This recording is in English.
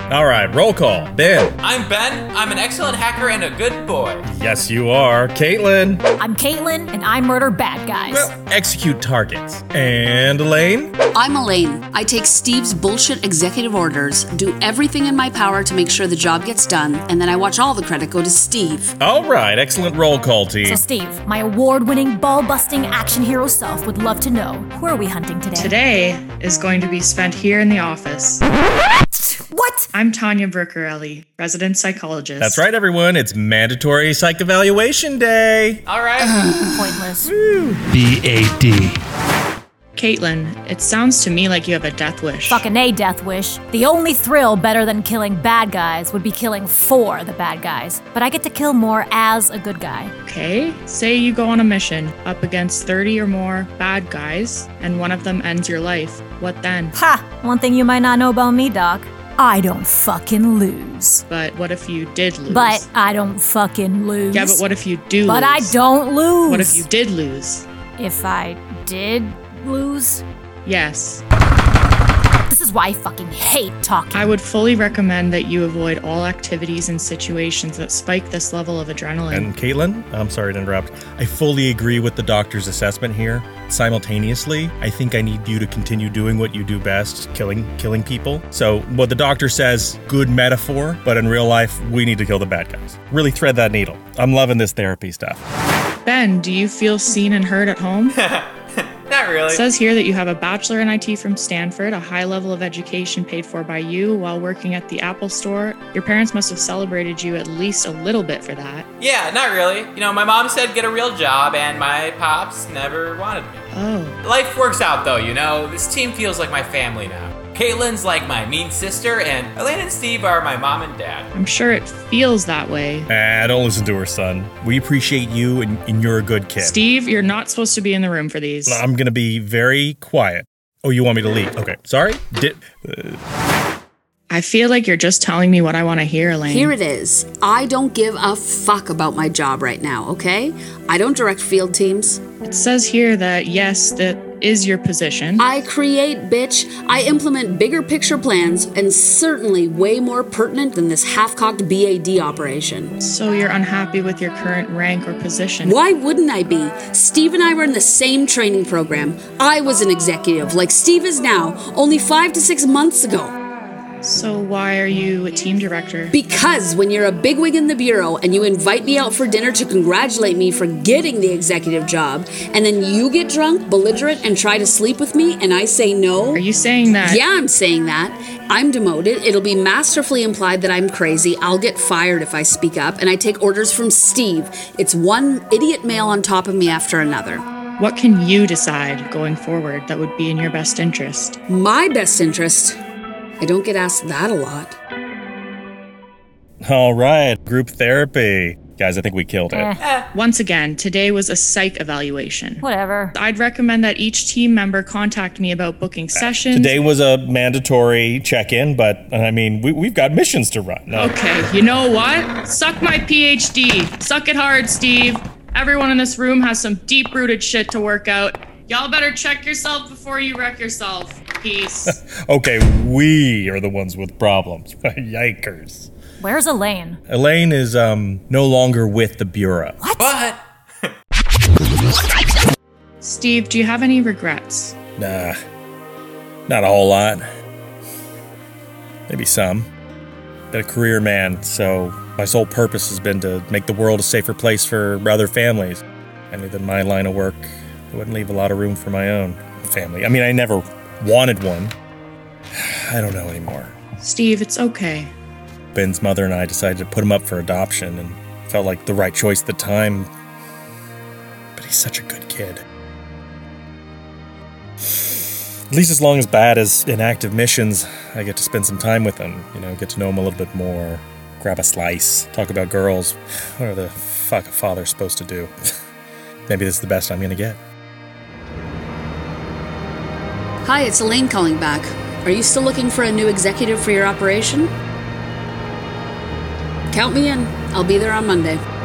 All right, roll call. Ben. I'm Ben. I'm an excellent hacker and a good boy. Yes, you are. Caitlin. I'm Caitlin, and I murder bad guys. Well, execute targets. And Elaine. I'm Elaine. I take Steve's bullshit executive orders, do everything in my power to make sure the job gets done, and then I watch all the credit go to Steve. All right, excellent roll call, team. So Steve, my award-winning, ball-busting action hero self would love to know, who are we hunting today? Today is going to be spent here in the office. What? I'm Tanya Brooker-Ellie, resident psychologist. That's right, everyone. It's mandatory psych evaluation day. All right. Pointless. BAD. Caitlin, it sounds to me like you have a death wish. Fucking A, death wish. The only thrill better than killing bad guys would be killing for the bad guys. But I get to kill more as a good guy. Okay, say you go on a mission up against 30 or more bad guys, and one of them ends your life. What then? Ha! One thing you might not know about me, Doc. I don't fucking lose. But what if you did lose? But I don't fucking lose. Yeah, but what if you do lose? But I don't lose. What if you did lose? If I did lose? Yes. This is why I fucking hate talking. I would fully recommend that you avoid all activities and situations that spike this level of adrenaline. And Caitlin, I'm sorry to interrupt. I fully agree with the doctor's assessment here. Simultaneously, I think I need you to continue doing what you do best, killing people. So what the doctor says, good metaphor, but in real life, we need to kill the bad guys. Really thread that needle. I'm loving this therapy stuff. Ben, do you feel seen and heard at home? Not really. It says here that you have a bachelor in IT from Stanford, a high level of education paid for by you while working at the Apple Store. Your parents must have celebrated you at least a little bit for that. Yeah, not really. You know, my mom said get a real job, and my pops never wanted me. Oh. Life works out, though, you know. This team feels like my family now. Caitlin's like my mean sister, and Elaine and Steve are my mom and dad. I'm sure it feels that way. Don't listen to her, son. We appreciate you, and you're a good kid. Steve, you're not supposed to be in the room for these. I'm gonna be very quiet. Oh, you want me to leave? Okay, sorry. I feel like you're just telling me what I want to hear, Elaine. Here it is. I don't give a fuck about my job right now, okay? I don't direct field teams. It says here that, yes, that is your position. I create, bitch. I implement bigger picture plans, and certainly way more pertinent than this half-cocked BAD operation. So you're unhappy with your current rank or position? Why wouldn't I be? Steve and I were in the same training program. I was an executive, like Steve is now, only 5 to 6 months ago. So why are you a team director? Because when you're a bigwig in the bureau and you invite me out for dinner to congratulate me for getting the executive job, and then you get drunk, belligerent, and try to sleep with me, and I say no... Are you saying that? Yeah, I'm saying that. I'm demoted. It'll be masterfully implied that I'm crazy. I'll get fired if I speak up, and I take orders from Steve. It's one idiot male on top of me after another. What can you decide going forward that would be in your best interest? My best interest? I don't get asked that a lot. All right, group therapy. Guys, I think we killed it. Once again, today was a psych evaluation. Whatever. I'd recommend that each team member contact me about booking sessions. Today was a mandatory check-in, but, I mean, we've got missions to run. Okay, you know what? Suck my PhD. Suck it hard, Steve. Everyone in this room has some deep-rooted shit to work out. Y'all better check yourself before you wreck yourself. Peace. Okay, we are the ones with problems. Yikers. Where's Elaine? Elaine is, no longer with the Bureau. What? Steve, do you have any regrets? Nah, not a whole lot. Maybe some. Been a career man, so my sole purpose has been to make the world a safer place for other families. I knew that my line of work wouldn't leave a lot of room for my own family. I mean, I never wanted one. I don't know anymore. Steve, it's okay. Ben's mother and I decided to put him up for adoption, and felt like the right choice at the time. But he's such a good kid. At least as long as bad as inactive missions, I get to spend some time with him. You know, get to know him a little bit more. Grab a slice. Talk about girls. What are the fuck a father's supposed to do? Maybe this is the best I'm gonna get. Hi, it's Elaine calling back. Are you still looking for a new executive for your operation? Count me in. I'll be there on Monday.